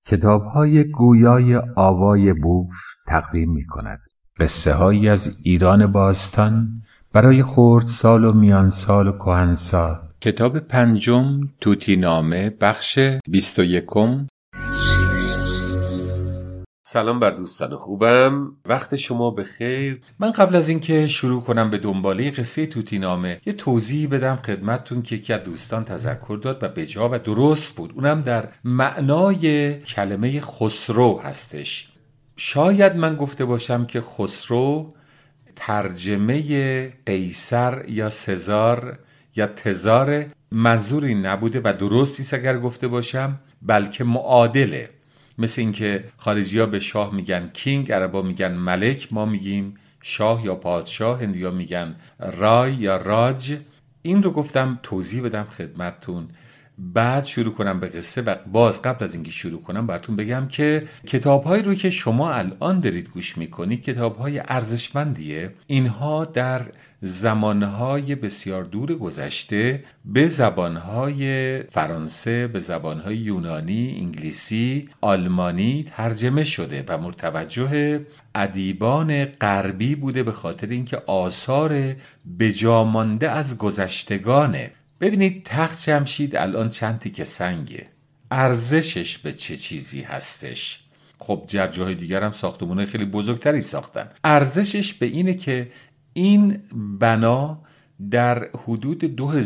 کتاب‌های گویای آوای بوف تقدیم می‌کند. قصه‌هایی از ایران باستان برای خردسال و میانسال و کهنسال. کتاب پنجم، طوطی‌نامه، بخش 21. سلام بر دوستان خوبم، وقت شما بخیر. من قبل از اینکه شروع کنم به دنباله قصه طوطی‌نامه یه توضیح بدم خدمتتون که یکی از دوستان تذکر داد و بجا و درست بود. اونم در معنای کلمه خسرو هستش. شاید من گفته باشم که خسرو ترجمه قیصر یا سزار یا تزار، منظوری نبوده و درست نیست اگر گفته باشم، بلکه معادله. مثل اینکه خارجی‌ها به شاه میگن کینگ، عربا میگن ملک، ما میگیم شاه یا پادشاه، هندی‌ها میگن رای یا راج. این رو گفتم توضیح بدم خدمتتون، بعد شروع کنم به قصه. و باز قبل از اینکه شروع کنم براتون بگم که کتاب‌هایی رو که شما الان دارید گوش میکنید کتاب‌های ارزشمندیه. اینها در زمانهای بسیار دور گذشته به زبانهای فرانسه، به زبانهای یونانی، انگلیسی، آلمانی ترجمه شده و مرتوجه ادیبان غربی بوده، به خاطر اینکه آثار بجامانده از گذشتگانه. ببینید تخت جمشید الان چند تیکه سنگه، ارزشش به چه چیزی هستش؟ خب در جاهای دیگر هم ساختمان‌های خیلی بزرگتری ساختن. ارزشش به اینه که این بنا در حدود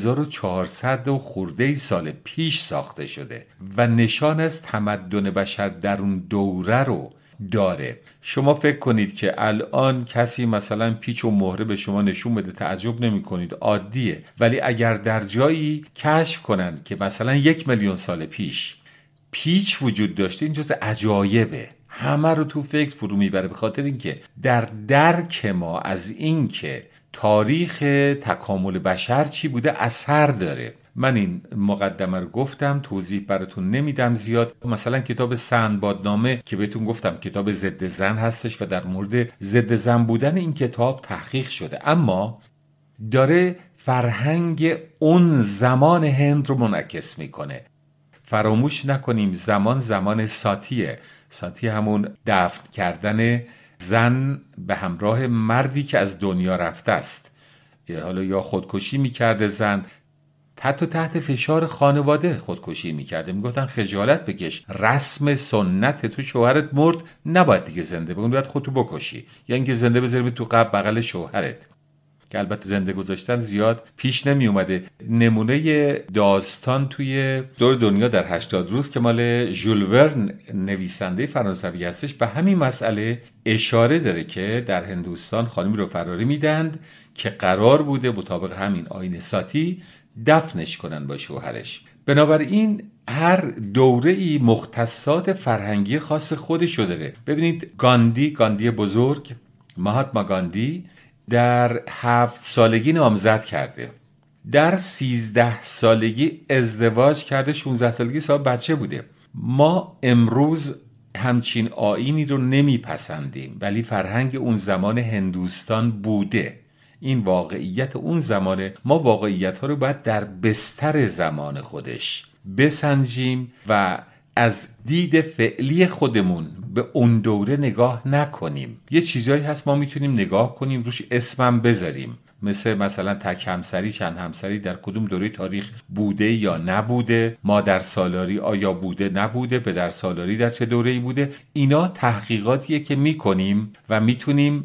2400 و خورده سال پیش ساخته شده و نشان از تمدن بشر در اون دوره رو داره. شما فکر کنید که الان کسی مثلا پیچ و مهره به شما نشون بده، تعجب نمی کنید، عادیه. ولی اگر در جایی کشف کنن که مثلا 1,000,000 سال پیش پیچ وجود داشته، این جز عجایبه، همه رو تو فکر فرو میبره، به خاطر اینکه در درک ما از اینکه تاریخ تکامل بشر چی بوده اثر داره. من این مقدمه رو گفتم، توضیح براتون نمیدم زیاد. مثلا کتاب سندبادنامه که بهتون گفتم کتاب ضد زن هستش و در مورد ضد زن بودن این کتاب تحقیق شده، اما داره فرهنگ اون زمان هند رو منعکس میکنه. فراموش نکنیم زمان ساتیه. ساتی همون دفن کردن زن به همراه مردی که از دنیا رفته است. حالا یا خودکشی میکرده زن، حتی تحت فشار خانواده خودکشی میکرده، میگفتن خجالت بکش، رسم سنت، تو شوهرت مرد نباید دیگه زنده بگون، باید خودتو بکشی، یا اینکه زنده بذاری تو قبر بغل شوهرت، که البته زنده گذاشتن زیاد پیش نمی اومده. نمونه داستان توی دور دنیا در 80 روز که مال ژول ورن نویسنده فرانسوی هستش به همین مسئله اشاره داره که در هندوستان خانمی رو فراری میدند که قرار بوده مطابق همین آیین ساتی دفنش کنن با شوهرش. بنابراین هر دوره‌ای مختصات فرهنگی خاص خودشو داره. ببینید گاندی بزرگ، مهاتما گاندی، در 7 سالگی نامزد کرده، در 13 سالگی ازدواج کرده، 16 سالگی صاحب بچه بوده. ما امروز همچین آیینی رو نمیپسندیم، ولی فرهنگ اون زمان هندوستان بوده. این واقعیت اون زمانه. ما واقعیت ها رو باید در بستر زمان خودش بسنجیم و از دید فعلی خودمون به اون دوره نگاه نکنیم. یه چیزایی هست ما میتونیم نگاه کنیم روش اسمم بذاریم، مثلا تک همسری، چند همسری در کدوم دوره تاریخ بوده یا نبوده، مادر سالاری آیا بوده نبوده، پدر سالاری در چه دوره‌ای بوده. اینا تحقیقاتیه که میکنیم و میتونیم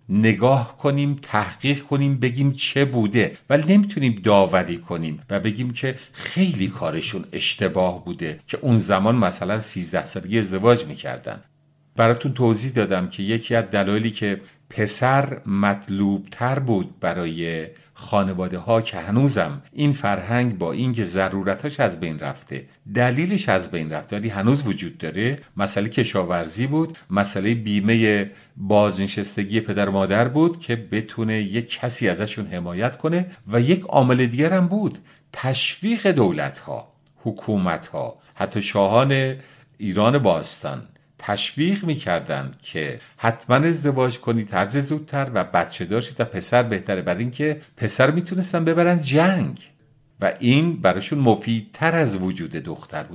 نگاه کنیم، تحقیق کنیم، بگیم چه بوده، ولی نمیتونیم داوری کنیم و بگیم که خیلی کارشون اشتباه بوده که اون زمان مثلا 13 سالگی ازدواج میکردن. براتون توضیح دادم که یکی از دلایلی که پسر مطلوب تر بود برای خانواده ها که هنوزم این فرهنگ با اینکه ضرورتاش از بین رفته، دلیلش از بین رفته ولی هنوز وجود داره، مسئله کشاورزی بود، مسئله بیمه بازنشستگی پدر مادر بود که بتونه یک کسی ازشون حمایت کنه، و یک عامل دیگر هم بود، تشویق دولت ها، حکومت ها، حتی شاهان ایران باستان تشویق میکردن که حتما ازدواج کنید هرچه زودتر و بچه داشتید و پسر بهتره، برای اینکه پسر میتونستن ببرن جنگ و این براشون مفیدتر از وجود دختر بود.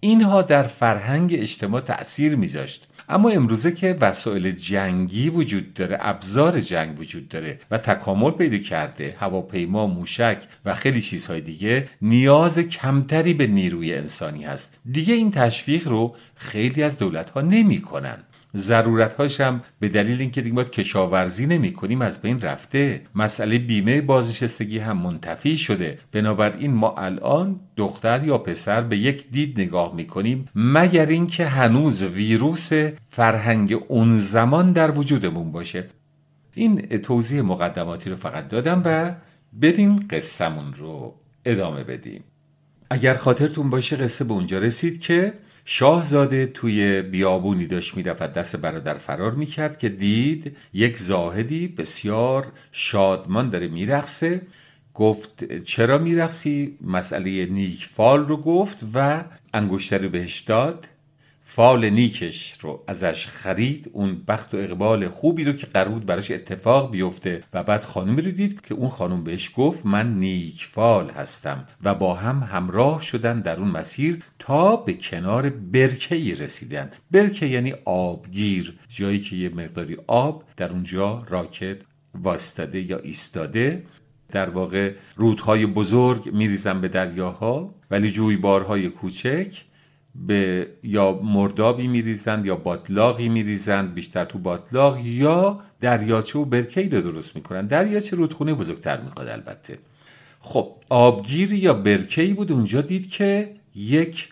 اینها در فرهنگ اجتماع تأثیر میذاشت. اما امروزه که وسایل جنگی وجود داره، ابزار جنگ وجود داره و تکامل پیدا کرده، هواپیما، موشک و خیلی چیزهای دیگه، نیاز کمتری به نیروی انسانی هست. دیگه این تشویق رو خیلی از دولت‌ها نمی‌کنن. ضرورت‌هاش هم به دلیل اینکه دیگه ما کشاورزی نمی‌کنیم از بین رفته. مسئله بیمه بازنشستگی هم منتفی شده. بنابراین ما الان دختر یا پسر به یک دید نگاه می‌کنیم، مگر اینکه هنوز ویروس فرهنگ اون زمان در وجودمون باشه. این توضیح مقدماتی رو فقط دادم و بدیم قصه‌مون رو ادامه بدیم. اگر خاطرتون باشه قصه به اونجا رسید که شاهزاده توی بیابونی داشت میرفت، دست برادر فرار میکرد که دید یک زاهدی بسیار شادمان داره میرقصه. گفت چرا میرقصی؟ مسئله نیک فال رو گفت و انگشتر رو بهش داد. فال نیکش رو ازش خرید، اون بخت و اقبال خوبی رو که قرار بود براش اتفاق بیفته. و بعد خانمی رو دید که اون خانم بهش گفت من نیک فال هستم و با هم همراه شدن در اون مسیر تا به کنار برکه‌ای رسیدن. برکه یعنی آبگیر، جایی که یه مقداری آب در اونجا راکد واسطاده یا ایستاده. در واقع رودهای بزرگ میریزن به دریاها، ولی جویبارهای کوچک به یا مردابی میریزند یا باطلاقی میریزند، بیشتر تو باطلاق، یا دریاچه و برکه‌ای رو درست میکنن. دریاچه رودخونه بزرگتر میخواد البته. خب آبگیری یا برکه‌ای بود. اونجا دید که یک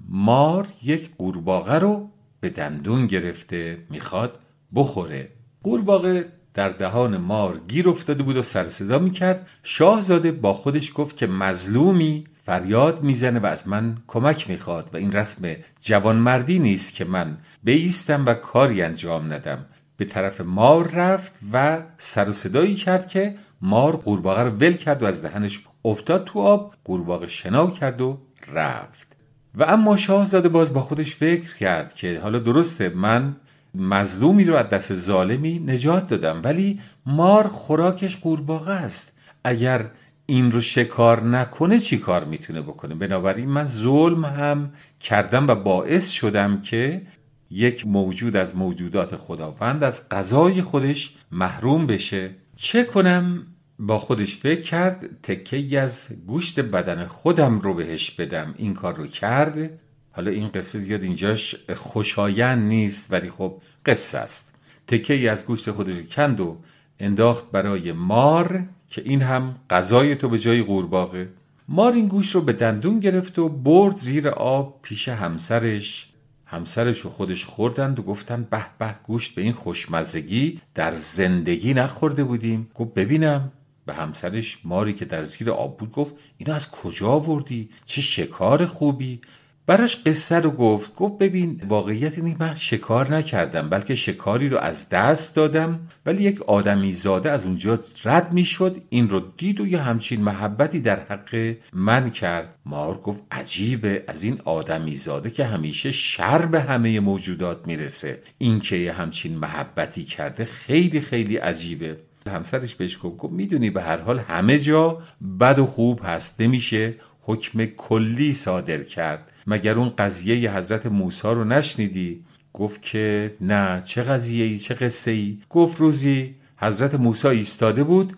مار یک قورباغه رو به دندون گرفته، میخواد بخوره. قورباغه در دهان مار گیر افتاده بود و سر صدا میکرد. شاهزاده با خودش گفت که مظلومی فریاد میزنه و از من کمک میخواد و این رسم جوانمردی نیست که من بایستم و کاری انجام ندم. به طرف مار رفت و سر و صدایی کرد که مار قورباغه رو ول کرد و از دهنش افتاد تو آب. قورباغه شنا کرد و رفت. و اما شاهزاده باز با خودش فکر کرد که حالا درسته من مظلومی رو از دست ظالمی نجات دادم، ولی مار خوراکش قورباغه است. اگر این رو شکار نکنه چی کار میتونه بکنه؟ بنابراین من ظلم هم کردم و باعث شدم که یک موجود از موجودات خداوند از غذای خودش محروم بشه. چه کنم؟ با خودش فکر کرد تکه‌ای از گوشت بدن خودم رو بهش بدم. این کار رو کرد. حالا این قصه زیاد اینجاش خوشایند نیست، ولی خب قصه است. تکه‌ای از گوشت خودش کند و انداخت برای مار که این هم غذای تو به جای قورباغه. مار این گوشت رو به دندون گرفت و برد زیر آب پیش همسرش. همسرش و خودش خوردند و گفتن به به، گوشت به این خوشمزگی در زندگی نخورده بودیم. گفت ببینم. به همسرش ماری که در زیر آب بود گفت اینو از کجا آوردی؟ چه شکار خوبی. براش قصه رو گفت ببین واقعیت اینه من شکار نکردم، بلکه شکاری رو از دست دادم، ولی یک آدمی زاده از اونجا رد می شد، این رو دید و یه همچین محبتی در حق من کرد. مار گفت عجیبه، از این آدمی زاده که همیشه شر به همه موجودات میرسه، این که یه همچین محبتی کرده خیلی خیلی عجیبه. همسرش بهش گفت میدونی به هر حال همه جا بد و خوب هست، نمیشه حکم کلی صادر کرد. مگر اون قضیه حضرت موسی رو نشنیدی؟ گفت که نه. چه قضیه‌ای؟ چه قصه‌ای؟ گفت روزی حضرت موسی ایستاده بود،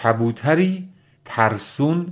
کبوتری ترسون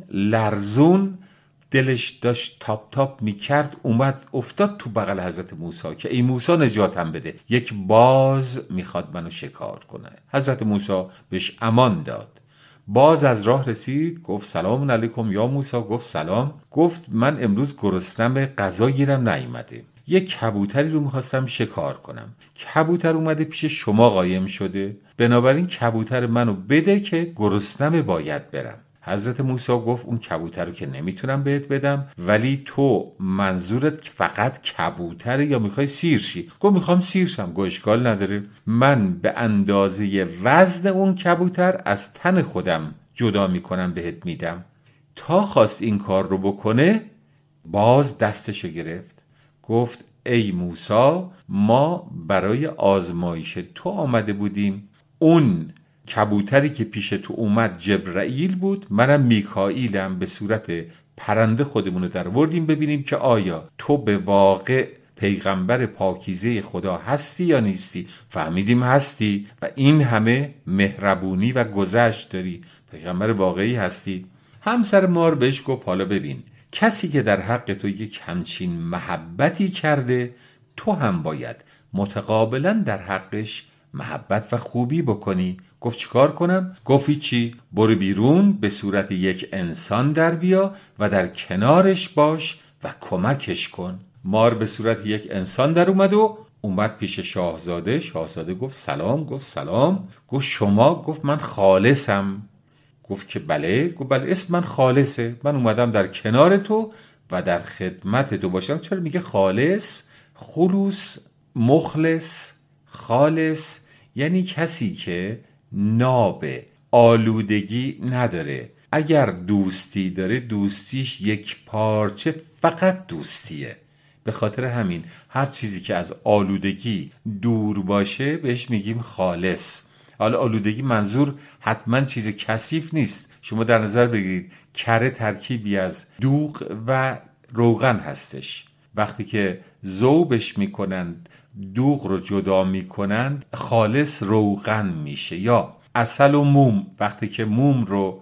لرزون دلش داشت تاپ تاپ میکرد، اومد افتاد تو بغل حضرت موسی که ای موسی نجاتم بده، یک باز میخواد منو شکار کنه. حضرت موسی بهش امان داد. باز از راه رسید، گفت سلام علیکم یا موسی. گفت سلام. گفت من امروز گرسنم، غذا گیرم نیومده، یک کبوتری رو میخواستم شکار کنم. کبوتر اومده پیش شما قایم شده، بنابراین کبوتر منو بده که گرسنم باید برم. حضرت موسی گفت اون کبوتر رو که نمیتونم بهت بدم، ولی تو منظورت فقط کبوتره یا میخوای سیر شی؟ گفت میخوام سیر شم. گفت اشکال نداره، من به اندازه وزن اون کبوتر از تن خودم جدا میکنم بهت میدم. تا خواست این کار رو بکنه، باز دستشو گرفت. گفت ای موسی، ما برای آزمایش تو آمده بودیم. اون کبوتری که پیش تو اومد جبرائیل بود، منم میکائیلم به صورت پرنده خودمون رو در وردیم ببینیم که آیا تو به واقع پیغمبر پاکیزه خدا هستی یا نیستی. فهمیدیم هستی و این همه مهربونی و گذشت داری، پیغمبر واقعی هستی. همسر مار بهش گفت حالا ببین، کسی که در حق تو یک همچین محبتی کرده، تو هم باید متقابلا در حقش محبت و خوبی بکنی. گفت چیکار کنم؟ گفت هیچی، برو بیرون، به صورت یک انسان در بیا و در کنارش باش و کمکش کن. مار به صورت یک انسان در اومد پیش شاهزاده. شاهزاده گفت سلام. گفت سلام. گفت شما؟ گفت من خالصم. گفت که بله. گفت بله، اسم من خالصه، من اومدم در کنار تو و در خدمت تو باشم. چرا میگه خالص؟ خلوص، مخلص، خالص یعنی کسی که نابه، آلودگی نداره. اگر دوستی داره، دوستیش یک پارچه فقط دوستیه. به خاطر همین هر چیزی که از آلودگی دور باشه بهش میگیم خالص. حالا آلودگی منظور حتما چیز کثیف نیست. شما در نظر بگیرید کره ترکیبی از دوغ و روغن هستش. وقتی که ذوبش میکنند، دوغ رو جدا میکنند، خالص روغن میشه. یا عسل و موم، وقتی که موم رو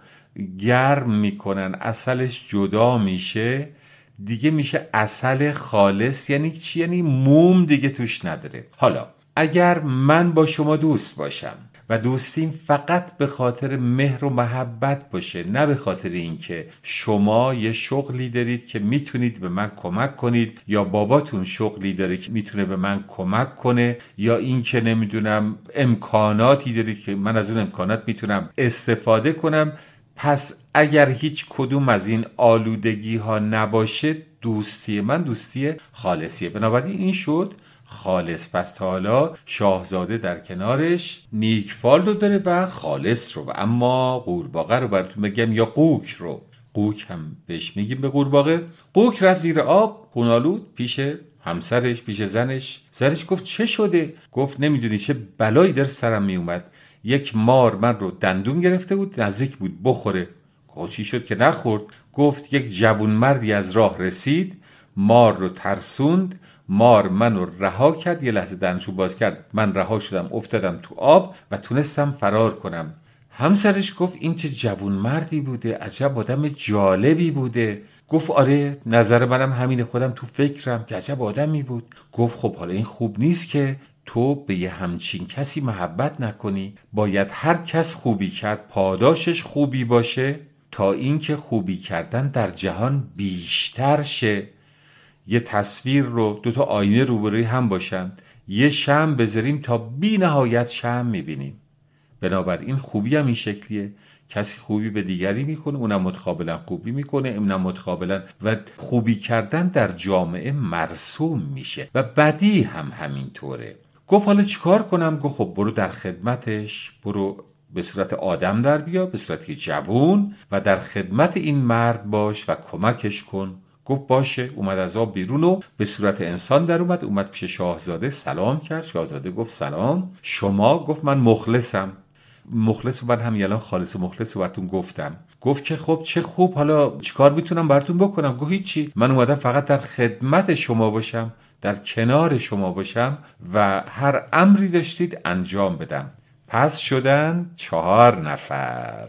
گرم میکنن، عسلش جدا میشه، دیگه میشه عسل خالص. یعنی چی؟ یعنی موم دیگه توش نداره. حالا اگر من با شما دوست باشم و دوستیم فقط به خاطر مهر و محبت باشه، نه به خاطر اینکه شما یه شغلی دارید که میتونید به من کمک کنید، یا باباتون شغلی داره که میتونه به من کمک کنه، یا اینکه نمیدونم امکاناتی دارید که من از اون امکانات میتونم استفاده کنم، پس اگر هیچ کدوم از این آلودگی ها نباشه، دوستی من دوستی خالصیه. بنابراین این شد خالص. پس تا حالا شاهزاده در کنارش نیکفال رو داره و خالص رو. اما قورباغه رو براتون بگم، یا قوک رو، قوک هم بهش میگیم به قورباغه. قوک رفت زیر آب خونالود پیش همسرش، پیش زنش. گفت چه شده؟ گفت نمیدونی چه بلایی در سرم میومد. یک مار من رو دندون گرفته بود، نزدیک بود بخوره. گفت چی شد که نخورد؟ گفت یک جوون مردی از راه رسید، مار رو ترسوند، مار من رو رها کرد، یه لحظه دهنشو باز کرد، من رها شدم، افتادم تو آب و تونستم فرار کنم. همسرش گفت این چه جوون مردی بوده، عجب آدم جالبی بوده. گفت آره، نظر منم همینه، خودم تو فکرم که عجب آدمی بود. گفت خب حالا این خوب نیست که تو به یه همچین کسی محبت نکنی. باید هر کس خوبی کرد پاداشش خوبی باشه، تا اینکه خوبی کردن در جهان بیشتر شه. یه تصویر رو، دوتا آینه روبروی هم باشن، یه شمع بذاریم تا بی نهایت شمع میبینیم. بنابراین خوبی هم این شکلیه، کسی خوبی به دیگری میکنه، اونم متقابلا خوبی میکنه، اونم متقابلا، و خوبی کردن در جامعه مرسوم میشه و بدی هم همینطوره. گفت حالا چیکار کنم؟ گفت خب برو در خدمتش، برو به صورت آدم در بیا، به صورت جوون، و در خدمت این مرد باش و کمکش کن. گفت باشه. اومد از آب بیرون و به صورت انسان در اومد پیش شاهزاده، سلام کرد. شاهزاده گفت سلام. شما؟ گفت من مخلصم. مخلص من همین الان خالص و مخلص براتون گفتم. گفت که خب چه خوب، حالا چیکار میتونم براتون بکنم؟ گفت هیچی، من اومدم فقط در خدمت شما باشم، در کنار شما باشم و هر امری داشتید انجام بدم. پس شدن 4 نفر،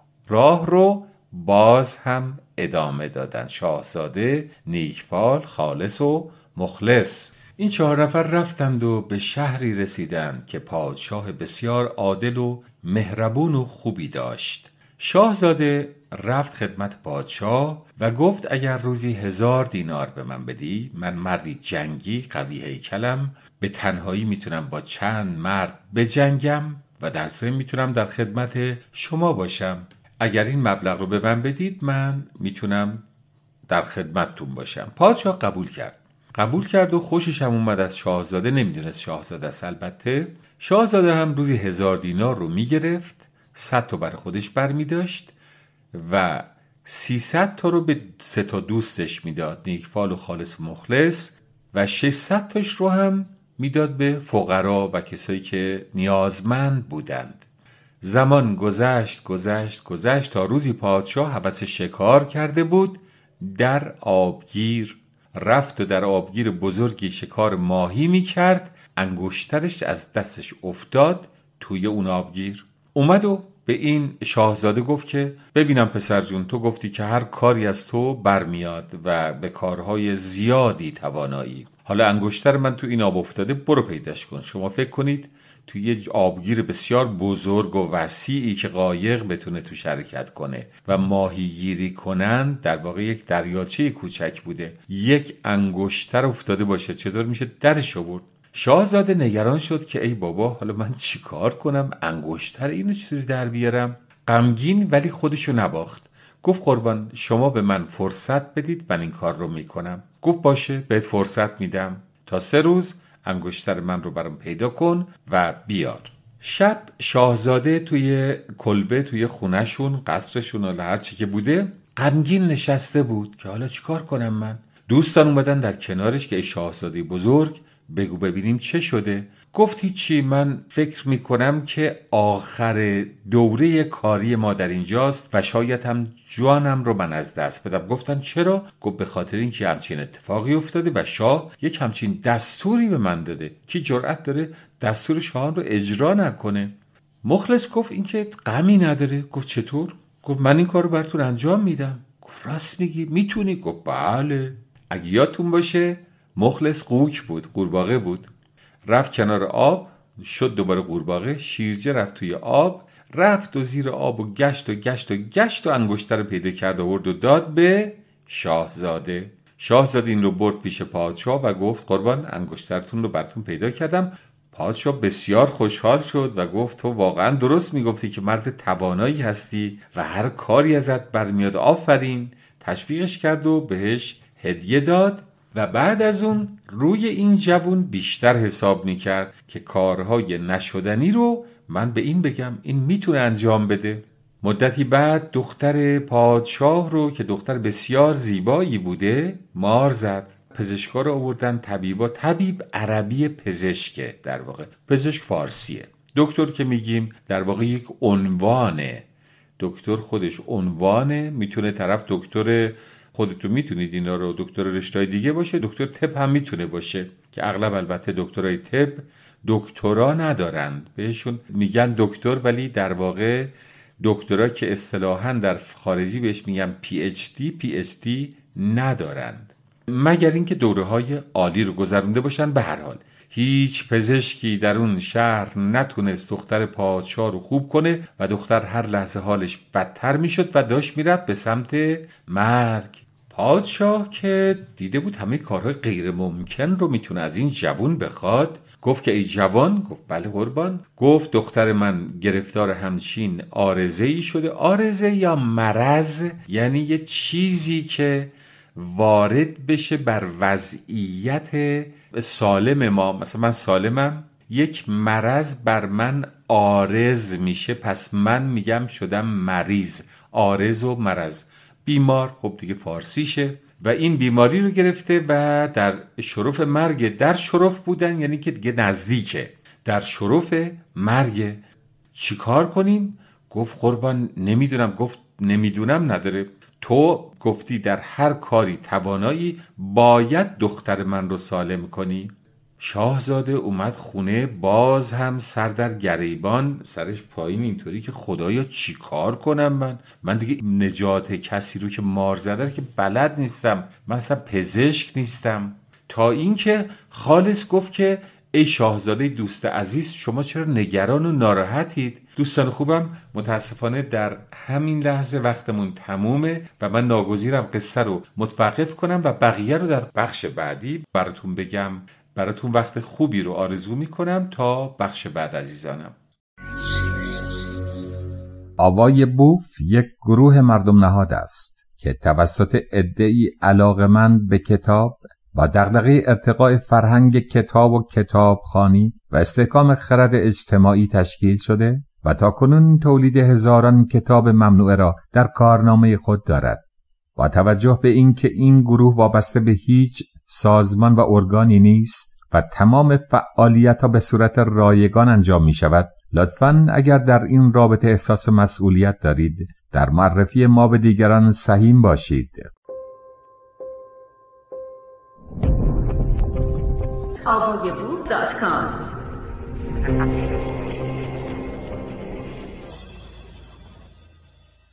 راه رو باز هم ادامه دادن. شاهزاده، نیکفال، خالص و مخلص. این 4 نفر رفتند و به شهری رسیدند که پادشاه بسیار عادل و مهربون و خوبی داشت. شاهزاده رفت خدمت پادشاه و گفت اگر روزی 1000 دینار به من بدی، من مردی جنگی قوی هیکلم، به تنهایی میتونم با چند مرد بجنگم و در ضمن میتونم در خدمت شما باشم. اگر این مبلغ رو به من بدید، من میتونم در خدمتتون باشم. پادشاه قبول کرد و خوشش هم اومد از شاهزاده. نمیدونست شاهزاده است البته. شاهزاده هم روزی 1000 دینار رو میگرفت، 100 تا برای خودش برمیداشت و 300 تا رو به 3 تا دوستش میداد، نیکفال و خالص و مخلص، و 600 تاش رو هم میداد به فقرا و کسایی که نیازمند بودند. زمان گذشت تا روزی پادشاه هوس شکار کرده بود، در آبگیر رفت و در آبگیر بزرگی شکار ماهی میکرد. انگشترش از دستش افتاد توی اون آبگیر. اومد و به این شاهزاده گفت که ببینم پسر جون، تو گفتی که هر کاری از تو برمیاد و به کارهای زیادی توانایی. حالا انگشتر من تو این آب افتاده، برو پیداش کن. شما فکر کنید توی یه آبگیر بسیار بزرگ و وسیعی که قایق بتونه تو شرکت کنه و ماهیگیری کنن، در واقع یک دریاچه کوچک بوده، یک انگشتر افتاده باشه، چطور میشه درش آورد؟ شاهزاده نگران شد که ای بابا، حالا من چی کار کنم؟ انگشتر اینو چطوری در بیارم؟ غمگین ولی خودشو نباخت. گفت قربان، شما به من فرصت بدید، من این کار رو میکنم. گفت باشه، بهت فرصت میدم، تا 3 روز انگشتر من رو برام پیدا کن و بیار. شب شاهزاده توی کلبه توی خونهشون، قصرشون، حالا هر چی که بوده، غمگین نشسته بود که حالا چیکار کنم من؟ دوستان اومدن در کنارش که ای شاهزاده بزرگ، بگو ببینیم چه شده. گفت هیچی، من فکر میکنم که آخر دوره کاری ما در اینجاست و شاید هم جانم رو من از دست بدم. گفتن چرا؟ گفت به خاطر اینکه همچین اتفاقی افتاده و شاه یک همچین دستوری به من داده. کی جرأت داره دستور شاه رو اجرا نکنه؟ مخلص گفت اینکه غمی نداره. گفت چطور؟ گفت من این کار رو براتون انجام میدم. گفت راست میگی؟ میتونی؟ گفت بله. اگه یادتون باشه مخلص قوک بود، قورباغه بود، رفت کنار آب، شد دوباره قورباغه. شیرجه رفت توی آب، رفت و زیر آب و گشت و گشت و گشت و انگشتر رو پیدا کرد، آورد و داد به شاهزاده. شاهزاده این رو برد پیش پادشاه و گفت قربان، انگشترتون رو براتون پیدا کردم. پادشاه بسیار خوشحال شد و گفت تو واقعا درست میگفتی که مرد توانایی هستی و هر کاری ازت برمیاد، آفرین. تشویقش کرد و بهش هدیه داد و بعد از اون روی این جوون بیشتر حساب میکرد که کارهای نشدنی رو من به این بگم، این میتونه انجام بده. مدتی بعد دختر پادشاه رو که دختر بسیار زیبایی بوده مار زد. پزشکا رو آوردن، طبیبا. طبیب عربی پزشکه، در واقع پزشک فارسیه. دکتر که میگیم در واقع یک عنوانه. دکتر خودش عنوانه. میتونه طرف دکتر، خودتون میتونید اینا رو، دکتر رشته‌های دیگه باشه، دکتر طب هم میتونه باشه که اغلب البته دکترای طب دکترا ندارند، بهشون میگن دکتر، ولی در واقع دکترا که اصطلاحاً در خارجی بهش میگن PhD ندارند، مگر اینکه دوره‌های عالی رو گذرونده باشن. به هر حال هیچ پزشکی در اون شهر نتونست دختر پادشاه رو خوب کنه و دختر هر لحظه حالش بدتر میشد و داشت میرفت به سمت مرگ. پادشاه که دیده بود همه کارهای غیر ممکن رو میتونه از این جوان بخواد، گفت که ای جوان. گفت بله قربان. گفت دختر من گرفتار همچین عارضه‌ای شده. عارضه یا مرض یعنی یه چیزی که وارد بشه بر وضعیت سالم ما. مثلا من سالمم، یک مرض بر من عارض میشه، پس من میگم شدم مریض. عارض و مرض، بیمار، خب دیگه فارسیشه. و این بیماری رو گرفته و در شرف مرگ. در شرف بودن یعنی که دیگه نزدیکه، در شرف مرگ. چی کار کنیم؟ گفت قربان نمیدونم. گفت نمیدونم نداره، تو گفتی در هر کاری توانایی، باید دختر من رو سالم کنی. شاهزاده اومد خونه، باز هم سر در گریبان، سرش پایین، اینطوری که خدایا چی کار کنم من دیگه نجات کسی رو که مار زده که بلد نیستم، من اصلا پزشک نیستم. تا اینکه خالص گفت که ای شاهزاده دوست عزیز، شما چرا نگران و ناراحتید؟ دوستان خوبم، متاسفانه در همین لحظه وقتمون تمومه و من ناگزیرم قصه رو متوقف کنم و بقیه رو در بخش بعدی براتون بگم. براتون وقت خوبی رو آرزو میکنم تا بخش بعد عزیزانم. آوای بوف یک گروه مردم نهاد است که توسط عده‌ای علاقه‌مند به کتاب با دغدغه ارتقاء فرهنگ کتاب و کتابخوانی و استحکام خرد اجتماعی تشکیل شده و تاکنون تولید هزاران کتاب ممنوعه را در کارنامه خود دارد. با توجه به اینکه این گروه وابسته به هیچ سازمان و ارگانی نیست و تمام فعالیت‌ها به صورت رایگان انجام می شود، لطفاً اگر در این رابطه احساس مسئولیت دارید، در معرفی ما به دیگران سهیم باشید. avogaboo.com